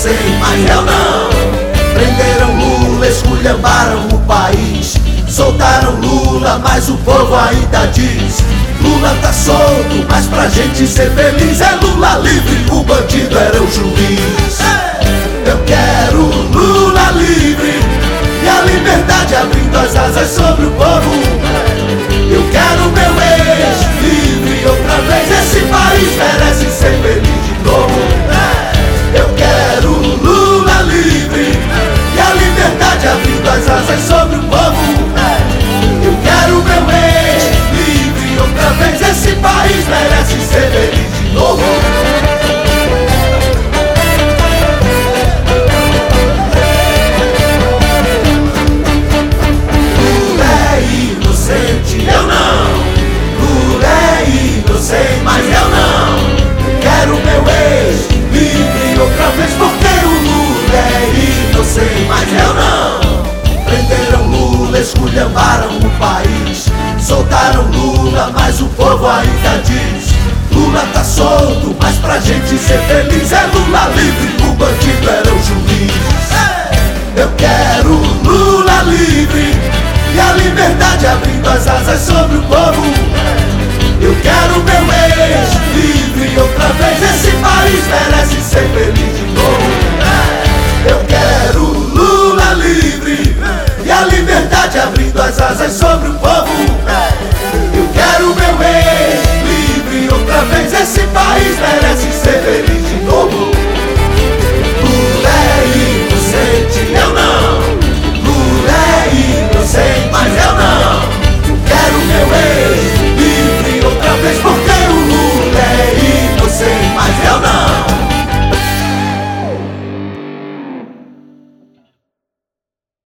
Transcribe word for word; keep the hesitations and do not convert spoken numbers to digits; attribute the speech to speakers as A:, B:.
A: sem mais réu não. Prenderam Lula, esculhambaram o país, soltaram Lula, mas o povo ainda diz: Lula tá solto, mas pra gente ser feliz é Lula livre, o bandido era o juiz. Eu quero Lula livre e a liberdade abrindo as asas sobre o povo. Eu quero meu ex livre outra vez, esse país merece ser feliz de novo. Eu quero Lula livre e a liberdade abrindo as asas sobre o povo. Eu quero meu ex livre outra vez, esse país merece ser feliz de novo. Eu não, Lula é inocente, mas eu não quero meu ex livre outra vez, porque o Lula é inocente, mas eu não. Prenderam Lula, esculhambaram o país, soltaram Lula, mas o povo ainda diz: Lula tá solto, mas pra gente ser feliz é Lula livre, o bandido era o juiz. Eu quero Lula livre e a liberdade abrindo as asas sobre o povo.